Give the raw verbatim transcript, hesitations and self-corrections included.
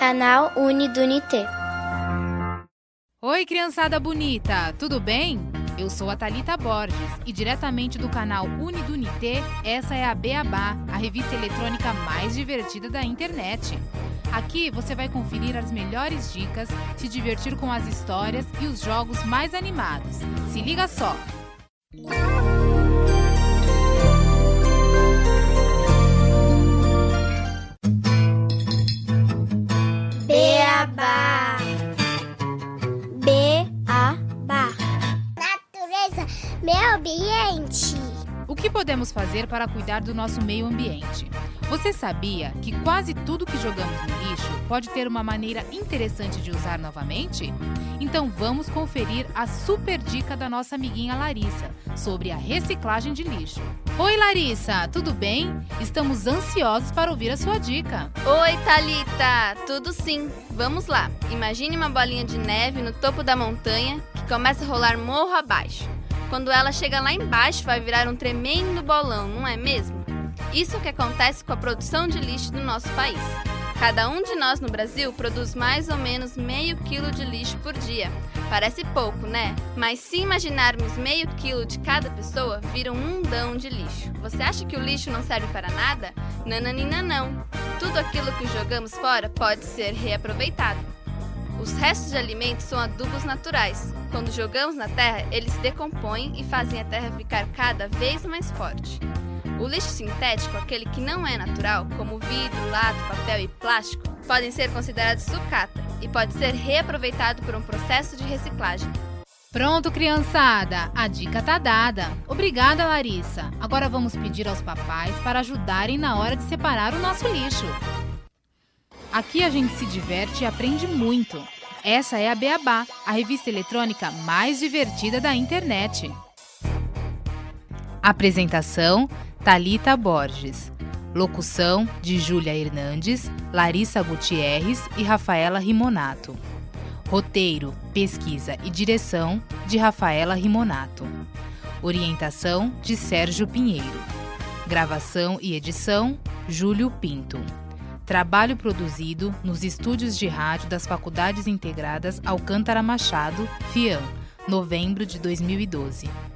Canal Uni do Unité. Oi, criançada bonita, tudo bem? Eu sou a Thalita Borges e diretamente do canal Uni do Unité, essa é a Beabá, a revista eletrônica mais divertida da internet. Aqui você vai conferir as melhores dicas, se divertir com as histórias e os jogos mais animados. Se liga só! Beabá. Beabá. Natureza, meio ambiente. O que podemos fazer para cuidar do nosso meio ambiente? Você sabia que quase tudo que jogamos no lixo pode ter uma maneira interessante de usar novamente? Então vamos conferir a super dica da nossa amiguinha Larissa sobre a reciclagem de lixo. Oi, Larissa, tudo bem? Estamos ansiosos para ouvir a sua dica. Oi, Thalita, tudo sim. Vamos lá. Imagine uma bolinha de neve no topo da montanha que começa a rolar morro abaixo. Quando ela chega lá embaixo, vai virar um tremendo bolão, não é mesmo? Isso é o que acontece com a produção de lixo no nosso país. Cada um de nós no Brasil produz mais ou menos meio quilo de lixo por dia. Parece pouco, né? Mas se imaginarmos meio quilo de cada pessoa, vira um mundão de lixo. Você acha que o lixo não serve para nada? Nananina não. Tudo aquilo que jogamos fora pode ser reaproveitado. Os restos de alimentos são adubos naturais. Quando jogamos na terra, eles se decompõem e fazem a terra ficar cada vez mais forte. O lixo sintético, aquele que não é natural, como vidro, lata, papel e plástico, podem ser considerados sucata e pode ser reaproveitado por um processo de reciclagem. Pronto, criançada! A dica tá dada. Obrigada, Larissa. Agora vamos pedir aos papais para ajudarem na hora de separar o nosso lixo. Aqui a gente se diverte e aprende muito. Essa é a Beabá, a revista eletrônica mais divertida da internet. Apresentação: Thalita Borges. Locução de Júlia Hernandes, Larissa Gutierrez e Rafaela Rimonato. Roteiro, pesquisa e direção de Rafaela Rimonato. Orientação de Sérgio Pinheiro. Gravação e edição, Júlio Pinto. Trabalho produzido nos estúdios de rádio das Faculdades Integradas Alcântara Machado, FIAM, novembro de dois mil e doze.